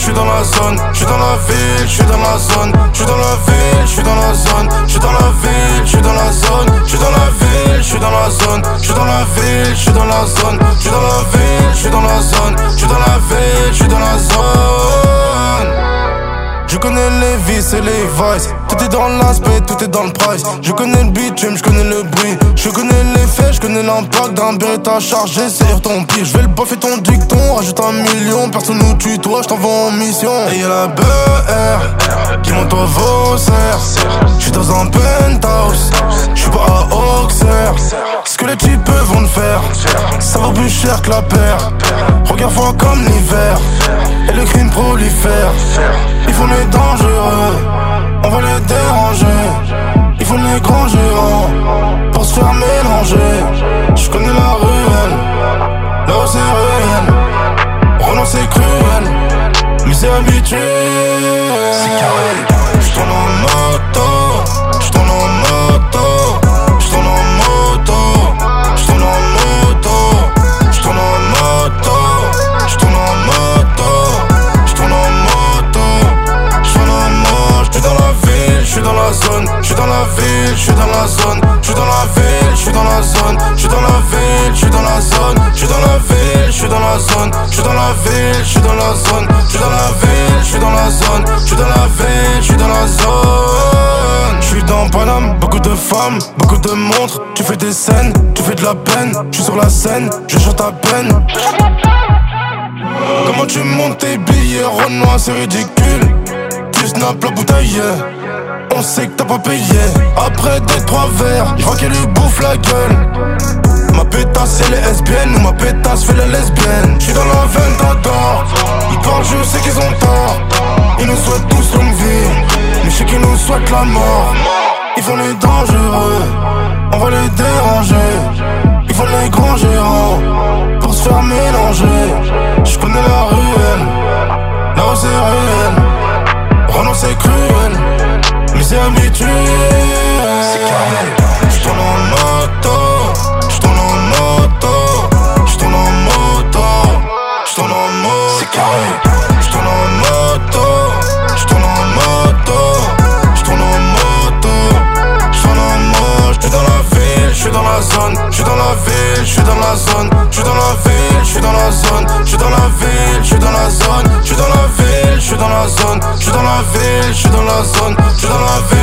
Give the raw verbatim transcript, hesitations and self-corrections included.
j'suis dans la zone, j'suis dans la ville, j'suis dans la zone, j'suis dans la ville, j'suis dans la zone, j'suis dans la ville, j'suis dans la zone, j'suis dans la ville, j'suis dans la zone, j'suis dans la ville, j'suis dans la zone, j'suis dans la ville, j'suis dans la zone, j'suis dans la ville, j'suis dans la zone. Je connais les vices et les vices. Tout est dans l'aspect, tout est dans le price. Je connais le bitume, je connais le bruit. Je connais les faits, je connais l'impact d'un Beretta chargé sur ton pied. Je vais le baffer ton dicton, rajoute un million. Personne nous tutoie, je t'envoie en mission. Et y'a la B R qui monte au Vaussaire. J'suis dans un penthouse, j'suis pas à Auxerre. Ce que les types vont te faire, ça vaut plus cher que la paire. Regarde froid comme l'hiver, et le crime prolifère. Ils font les dangereux, on va les déranger. Ils font les grands gérants, pour se faire mélanger. Je connais la ruelle, là où c'est réel. Renan c'est cruel, mais c'est habitué. J'tourne en moto, j'tourne en moto, j'tourne en moto, j'tourne en moto, j'tourne en moto, j'tourne en moto, j'tourne en moto, j'tourne en moto. J'suis dans la ville, j'suis dans la zone, j'suis dans la ville, j'suis dans la zone, j'suis dans la ville, j'suis dans la zone, j'suis dans la ville, j'suis dans la zone, j'suis dans la ville, j'suis dans la zone, j'suis dans la ville, j'suis dans la zone, j'suis dans la ville, j'suis dans la zone, j'suis dans la ville, j'suis dans la zone. J'suis dans Paname, beaucoup de femmes, beaucoup de montres. Tu fais des scènes, tu fais de la peine. J'suis sur la scène, je chante à peine. Comment tu montes tes billets, Renoir, c'est ridicule. Tu snaps la bouteille, on sait que t'as pas payé. Après deux, trois verres, j'vois qu'elle lui bouffe la gueule. Ma pétasse c'est les lesbiennes ou ma pétasse fait les lesbiennes. J'suis dans la veine, t'adores. Ils parlent, je sais qu'ils ont tort. Ils nous souhaitent tous longue vie, mais je sais qu'ils nous souhaitent la mort. Ils font les dangereux, on va les déranger. Ils font les grands gérants, pour se faire mélanger. Je connais la ruelle, là où c'est réel. Renan c'est cruel, mais c'est habitué. J'tourne en moto, j'tourne en moto, j'tourne en moto, j'tourne en moto. C'est carré. J'tourne en moto, j'tourne en moto, j'tourne en moto, j'tourne en moto. J'suis dans la ville, j'suis dans la zone, j'suis dans la ville, j'suis dans la zone, j'suis dans la ville, j'suis dans la zone, j'suis dans la ville, j'suis dans la zone, j'suis dans la ville, j'suis dans la zone, j'suis dans la ville, j'suis dans la zone, j'suis dans la ville.